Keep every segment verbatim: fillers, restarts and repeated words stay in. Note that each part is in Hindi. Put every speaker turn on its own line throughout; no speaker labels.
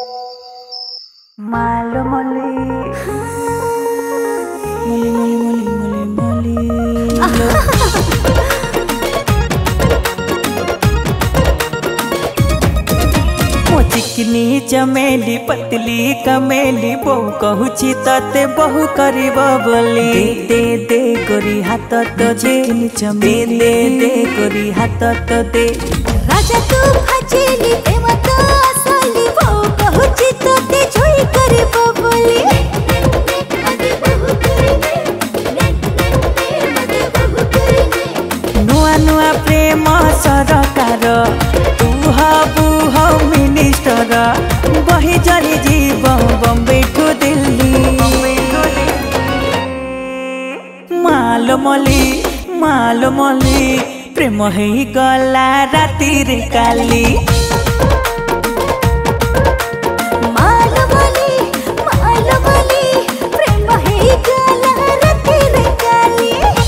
Malu moli, moli moli moli moli moli. मो चिकनी चमेली पतली कमेली बहु कहूची तते बहु करीब बोली दे दे गोरी हाथ तो चिकनी चमेली दे दे गोरी हाथ तो दे
राजा तू फचेली प्रेम तो असली बहु कहूची तते जोई करीब बोली
नुआ नुआ प्रेम सरकार तू हबू हो मिनिस्टर बही चली जीव बम्बे टू दिल्ली माल मली माल मली प्रेम है गला राति रे काली
माल मली माल मली प्रेम है गला राति रे काली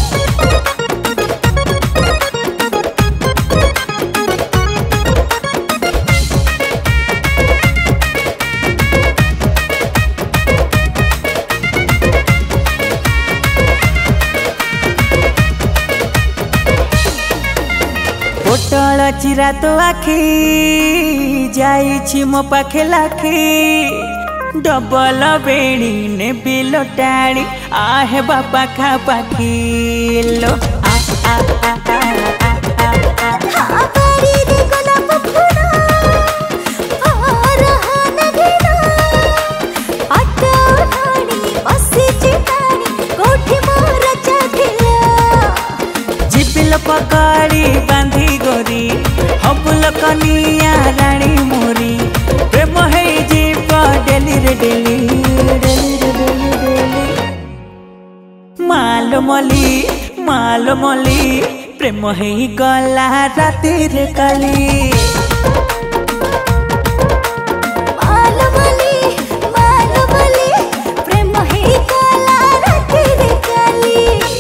पोटल चिरा तो आखी जाइछि मो पाखे लाखी डबल बेणी ने बिलो टाणी आहे बापा खा पाखिलो आ आ आ आ आ
हाँ बारी रे गोलाप फूला आरहन गिरा आटा ठाणी बसी चिटाणी कोठी मोर चाखिला
जिबिल पकड़ी बांधी गोरी हबुल कनिया रानी मोरी प्रेम है जीव डेली रे डेली डेली रे डेली डेली माल मली माल मली प्रेम है गला राति रे काली
माल मली माल मली प्रेम है गला राति रे काली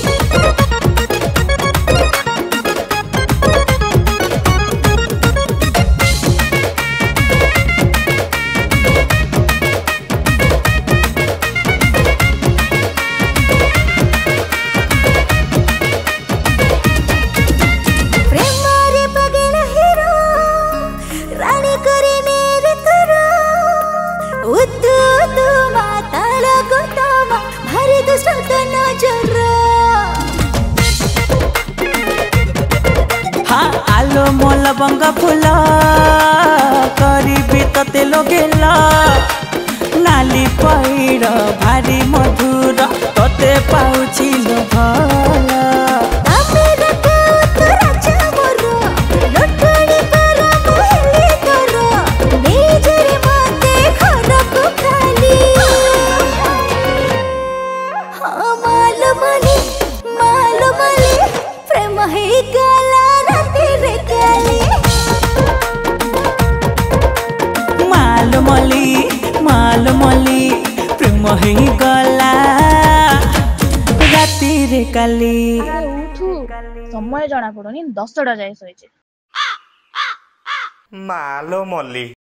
हाँ आलो मोल बंग फूल करी तते लगेला नाली पैर भारी मधुर तते पाउछि लो भला माल मली माल मली प्रेम है गला राति रे काली
समय जना पड़ोनी दसटा जाए शोचे
मालो मल्ली।